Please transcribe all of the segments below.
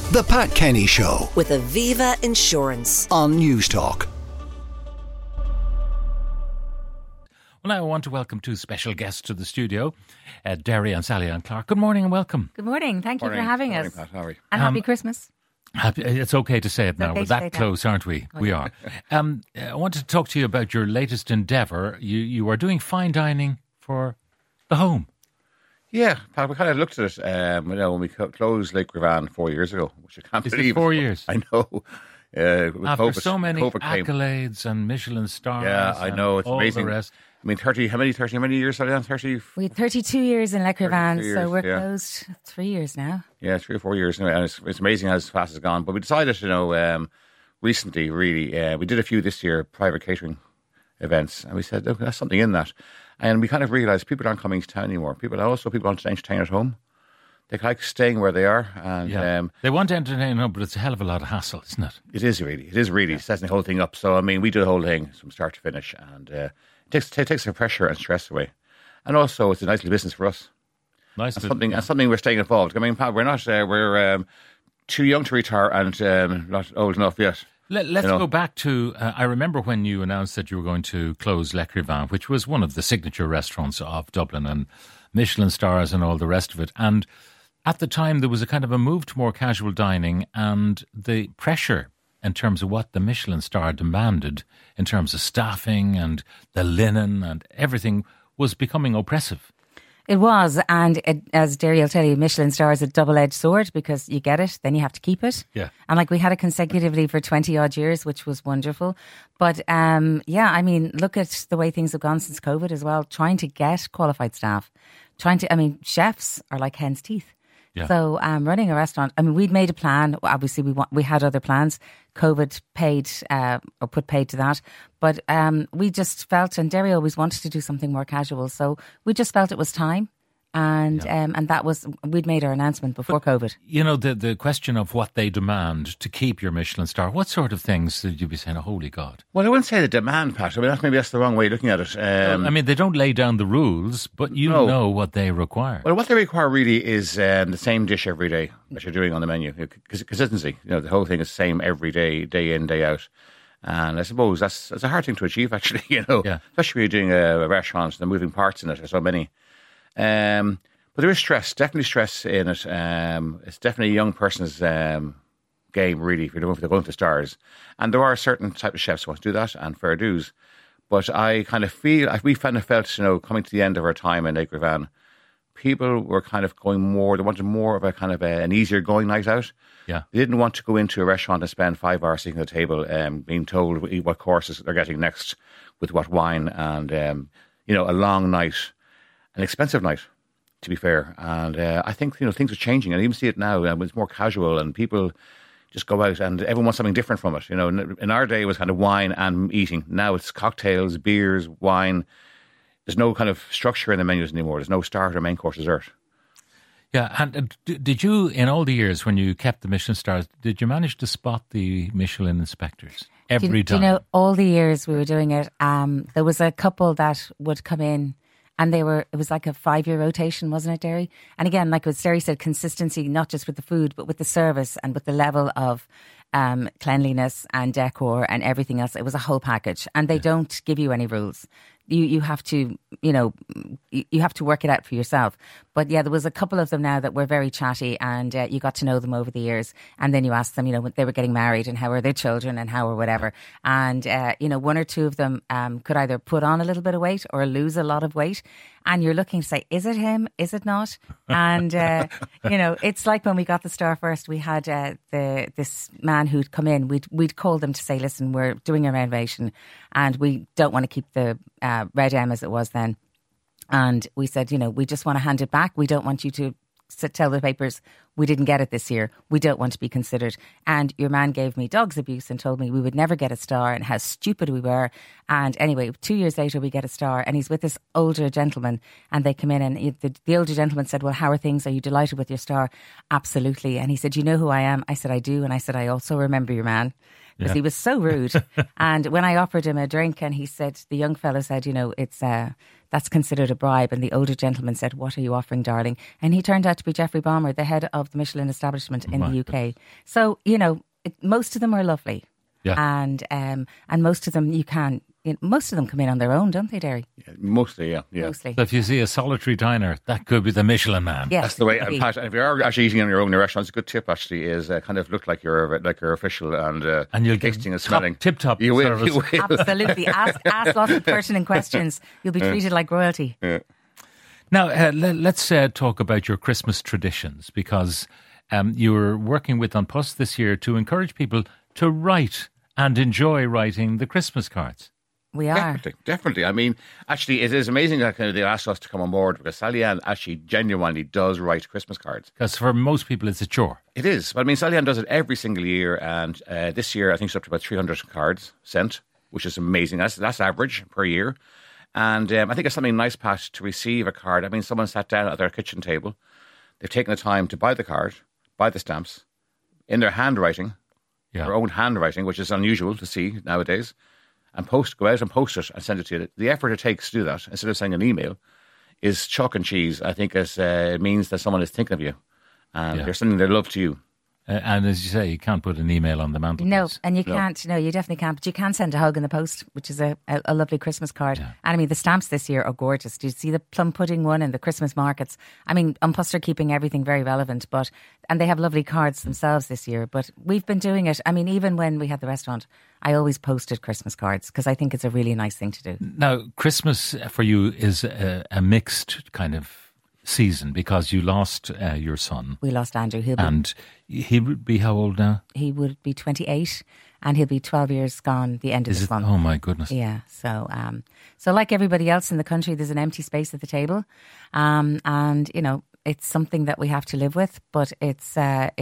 The Pat Kenny Show with Aviva Insurance on Newstalk. Well, now I want to welcome two special guests to the studio, Derry and Sally Ann Clark. Good morning and welcome. Good morning. Thank you for having us. Pat, how are you? And happy Christmas. It's okay to say it now. okay We're to that say that. close, aren't we? We are. I wanted to talk to you about your latest endeavour. You are doing fine dining for the home. Yeah, Pat, we kind of looked at it, when we closed Lake Rivan 4 years ago, which I can't Is believe. it 4 years? I know. After COVID, so many COVID came. accolades and Michelin stars. Yeah, I know. It's all amazing. The rest. I mean, how many years, Sally? 30? We had 32 years in Le Crevin, 32 so years, we're yeah. closed 3 years now. Yeah, 3 or 4 years. And it's amazing how fast it's gone. But we decided, recently, really, we did a few this year, private catering events. And we said, look, there's something in that. And we kind of realised people aren't coming to town anymore. People want to entertain at home. They like staying where they are. And They want to entertain, but it's a hell of a lot of hassle, isn't it? It is really. It's setting the whole thing up. So, I mean, we do the whole thing from start to finish. And it takes the pressure and stress away. And also, it's a nice little business for us. Nice. And something we're staying involved. I mean, Pat, we're not, we're too young to retire and not old enough yet. Let's go back to, I remember when you announced that you were going to close Le Crevin, which was one of the signature restaurants of Dublin and Michelin stars and all the rest of it. And at the time, there was a kind of a move to more casual dining, and the pressure in terms of what the Michelin star demanded in terms of staffing and the linen and everything was becoming oppressive. It was, and as Derry will tell you, Michelin star is a double-edged sword because you get it, then you have to keep it. Yeah. And we had it consecutively for 20-odd years, which was wonderful. But I mean, look at the way things have gone since COVID as well, trying to get qualified staff. Chefs are like hen's teeth. Yeah. So running a restaurant, I mean, we'd made a plan. Obviously, we had other plans. COVID paid or put paid to that. But we just felt, and Derry always wanted to do something more casual. So we just felt it was time. And that was, we'd made our announcement before COVID. You know, the question of what they demand to keep your Michelin star, what sort of things did you be saying, oh, holy God? Well, I wouldn't say the demand, Pat. I mean, maybe that's the wrong way of looking at it. I mean, they don't lay down the rules, but you know what they require. Well, what they require really is the same dish every day that you're doing on the menu. Consistency. The whole thing is the same every day, day in, day out. And I suppose that's a hard thing to achieve, actually, Yeah. Especially when you're doing a restaurant, the moving parts in it, there's so many. But there is stress, definitely stress in it. It's definitely a young person's game, really, if you're going for stars. And there are certain type of chefs who want to do that, and fair dues. But I kind of feel, we kind of felt, coming to the end of our time in Lake Rivan, people were kind of going more, they wanted more of a kind of an easier going night out. Yeah. They didn't want to go into a restaurant and spend 5 hours sitting at the table being told what courses they're getting next with what wine and, a long night, an expensive night, to be fair. And I think, things are changing. And I even see it now. It's more casual and people just go out and everyone wants something different from it. In our day, it was kind of wine and eating. Now it's cocktails, beers, wine. There's no kind of structure in the menus anymore. There's no starter, main course, dessert. Yeah, and did you, in all the years when you kept the Michelin stars, did you manage to spot the Michelin inspectors every time? Do you know, all the years we were doing it, there was a couple that would come in and it was like a 5-year rotation, wasn't it, Derry? And again, like what Derry said, consistency, not just with the food, but with the service and with the level of cleanliness and decor and everything else. It was a whole package, and they don't give you any rules. You have to, you have to work it out for yourself. But yeah, there was a couple of them now that were very chatty, and you got to know them over the years. And then you asked them, when they were getting married and how are their children and how or whatever. And, one or two of them could either put on a little bit of weight or lose a lot of weight. And you're looking to say, is it him? Is it not? And, it's like when we got the star first, we had this man who'd come in. We'd called them to say, listen, we're doing a renovation and we don't want to keep the Red M as it was then. And we said, we just want to hand it back. We don't want you to tell the papers we didn't get it this year. We don't want to be considered. And your man gave me dog's abuse and told me we would never get a star and how stupid we were. And anyway, 2 years later, we get a star, and he's with this older gentleman, and they come in, and the older gentleman said, well, how are things? Are you delighted with your star? Absolutely. And he said, you know who I am? I said, I do. And I said, I also remember your man. Because he was so rude. And when I offered him a drink, and he said, the young fellow said, it's that's considered a bribe. And the older gentleman said, "What are you offering, darling?" And he turned out to be Jeffrey Balmer, the head of the Michelin establishment in the UK. So, most of them are lovely. Yeah. And most of them most of them come in on their own, don't they, Derry? Yeah, mostly, yeah. Mostly. So if you see a solitary diner, that could be the Michelin Man. Yes, That's the way. it could And be. Pat, if you are actually eating in your own restaurant, a good tip actually is kind of look like you're official and And you'll get tasting and smelling. tip-top You will. service. You will. Absolutely. Ask lots of pertinent questions. You'll be treated like royalty. Now, let's talk about your Christmas traditions, because you were working with An Post this year to encourage people to write and enjoy writing the Christmas cards. We are. Definitely. I mean, actually, it is amazing that they asked us to come on board, because Sally Ann actually genuinely does write Christmas cards. Because for most people, it's a chore. It is. But I mean, Sally Ann does it every single year, and this year I think it's up to about 300 cards sent, which is amazing. That's average per year. And I think it's something nice, Pat, to receive a card. I mean, someone sat down at their kitchen table, they've taken the time to buy the card, buy the stamps, in their handwriting, their own handwriting, which is unusual to see nowadays, and go out and post it and send it to you. The effort it takes to do that, instead of sending an email, is chalk and cheese. I think it means that someone is thinking of you and they're sending their love to you. And as you say, you can't put an email on the mantelpiece. No, and you can't. No, you definitely can't. But you can send a hug in the post, which is a lovely Christmas card. Yeah. And I mean, the stamps this year are gorgeous. Do you see the plum pudding one and the Christmas markets? I mean, An Post are keeping everything very relevant, and they have lovely cards themselves this year. But we've been doing it. I mean, even when we had the restaurant, I always posted Christmas cards because I think it's a really nice thing to do. Now, Christmas for you is a mixed kind of season, because you lost your son. We lost Andrew. And he would be how old now? He would be 28 and he'll be 12 years gone the end of this month. Oh my goodness. Yeah. So like everybody else in the country, there's an empty space at the table. And, it's something that we have to live with, but it's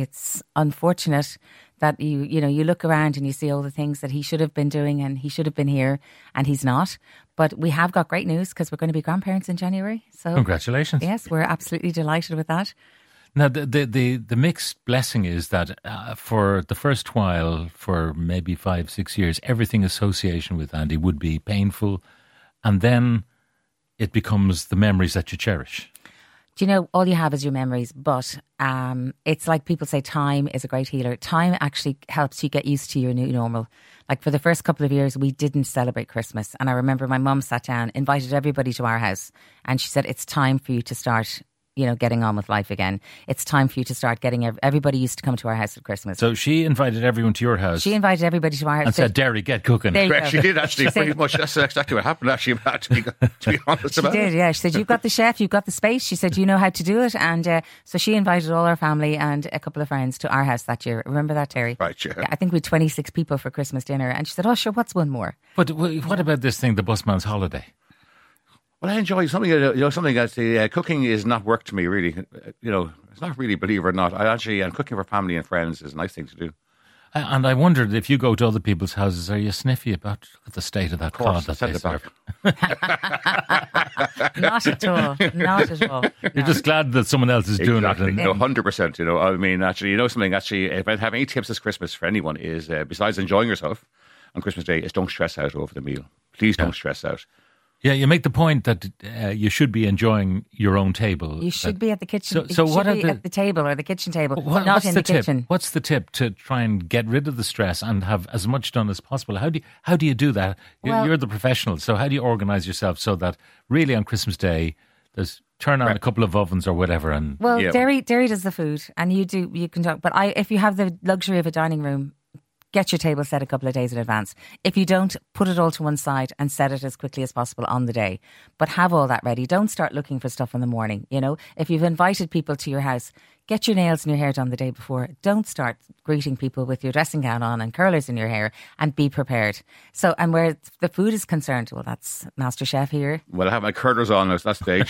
unfortunate that you look around and you see all the things that he should have been doing and he should have been here and he's not. But we have got great news because we're going to be grandparents in January. So congratulations. Yes, we're absolutely delighted with that. Now, the mixed blessing is that for the first while, for maybe 5-6 years, everything association with Andy would be painful, and then it becomes the memories that you cherish. Do you know, all you have is your memories, but it's like people say time is a great healer. Time actually helps you get used to your new normal. Like for the first couple of years, we didn't celebrate Christmas. And I remember my mum sat down, invited everybody to our house, and she said, it's time for you to start getting on with life again. It's time for you to start getting everybody used to come to our house at Christmas. So she invited everyone to your house. She invited everybody to our house. And said, Derry, get cooking. There you go. She did actually, pretty much. That's exactly what happened, actually, Pat, to be honest She about did, it. yeah. She said, you've got the chef, you've got the space. She said, you know how to do it. And so she invited all our family and a couple of friends to our house that year. Remember that, Terry? Right, yeah. I think we had 26 people for Christmas dinner. And she said, oh, sure, what's one more? But what about this thing, the busman's holiday? Well, I enjoy something that the cooking is not work to me, really. It's not really, believe it or not. And cooking for family and friends is a nice thing to do. And I wondered, if you go to other people's houses, are you sniffy about the state of that cod that they serve? Not at all. Not at all. You're just glad that someone else is doing it. Exactly. And 100%. I mean, actually, something, actually, if I have any tips this Christmas for anyone is, besides enjoying yourself on Christmas Day, is don't stress out over the meal. Please don't stress out. Yeah, you make the point that you should be enjoying your own table. You should be at the kitchen. So you what should are be at the table or the kitchen table, not what's in the the tip? kitchen. What's the tip to try and get rid of the stress and have as much done as possible? How do you do that? Well, You're the professional, so how do you organise yourself so that really on Christmas Day there's turn on a couple of ovens or whatever? And Well, Derry does the food, and you can talk. But if you have the luxury of a dining room, get your table set a couple of days in advance. If you don't, put it all to one side and set it as quickly as possible on the day. But have all that ready. Don't start looking for stuff in the morning. If you've invited people to your house, get your nails and your hair done the day before. Don't start greeting people with your dressing gown on and curlers in your hair, and be prepared. So, and where the food is concerned, well, that's Master Chef here. Well, I have my curlers on at that stage.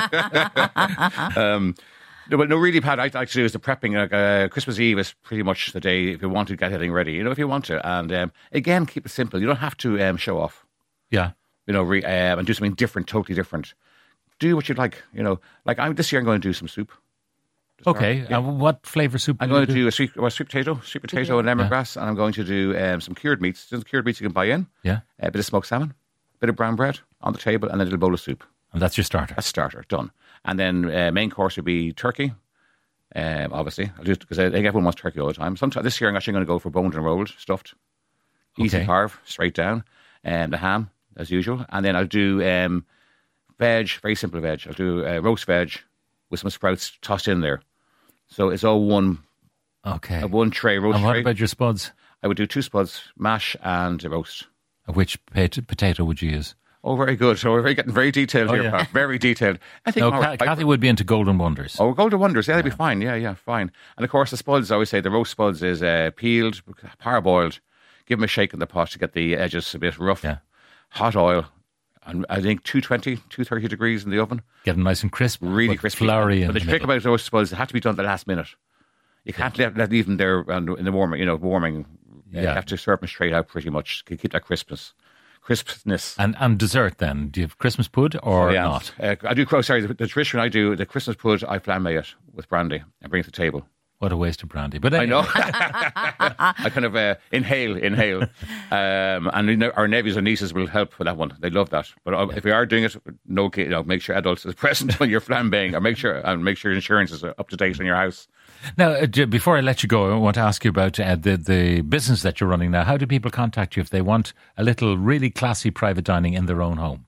No, but no, really, Pat, I like to do is the prepping. Christmas Eve is pretty much the day if you want to get everything ready, if you want to. And again, keep it simple. You don't have to show off. yeah. And do something different, totally different. Do what you'd like, Like this year I'm going to do some soup. Okay. What flavour soup? I'm going to do a sweet potato and lemongrass, and I'm going to do some cured meats. There's cured meats you can buy in. Yeah. A bit of smoked salmon, a bit of brown bread on the table, and a little bowl of soup. And that's your starter. A starter, done. And then main course would be turkey. Obviously, I'll do it because I think everyone wants turkey all the time. Sometimes this year I'm actually going to go for boned and rolled, stuffed, easy carve, straight down, the ham as usual, and then I'll do veg, very simple veg. I'll do roast veg with some sprouts tossed in there, so it's all one. Okay. One tray roast. And what tray. about your spuds? I would do 2 spuds, mash and roast. Which potato would you use? Oh, very good. So we're getting very detailed here, yeah. Pat. Very detailed. I think Kathy would be into Golden Wonders. Oh, Golden Wonders. Yeah, that'd be fine. Yeah, fine. And of course, the spuds, I always say the roast spuds is peeled, parboiled. Give them a shake in the pot to get the edges a bit rough. Yeah. Hot oil. And I think 230 degrees in the oven. Get them nice and crisp. Really crispy. Flowery. But the trick about roast spuds, they have to be done the last minute. You can't leave them there in the warming, warming. You have to serve them straight out pretty much. Keep that crispness. And dessert then? Do you have Christmas pud or not? I do, the tradition I do, the Christmas pud, I flambe it with brandy and bring it to the table. What a waste of brandy. But anyway. I know. I kind of inhale. And our nephews and nieces will help with that one. They love that. But if we are doing it, make sure adults are present when you're flambeing, or make sure insurance is up to date on your house. Now, before I let you go, I want to ask you about the business that you're running now. How do people contact you if they want a little really classy private dining in their own home?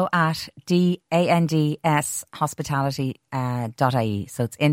info@dandshospitality.ie. So it's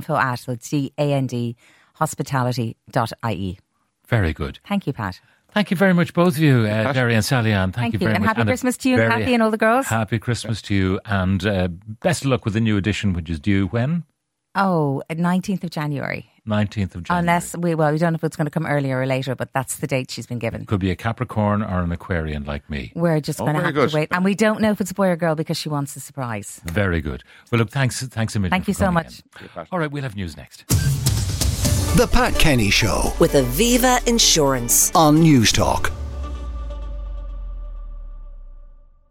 dandshospitality.ie. Very good. Thank you, Pat. Thank you very much, both of you, Derry and Sally Ann. Thank you very and much. Happy Christmas to you, Kathy, and all the girls. Happy Christmas to you, and best of luck with the new edition, which is due when? 19th of January. 19th of January. Unless, we don't know if it's going to come earlier or later, but that's the date she's been given. Could be a Capricorn or an Aquarian like me. We're just going to have to wait. And we don't know if it's a boy or girl because she wants a surprise. Very good. Well, look, thanks a million. Thank you so much. All right, we'll have news next. The Pat Kenny Show with Aviva Insurance on News Talk.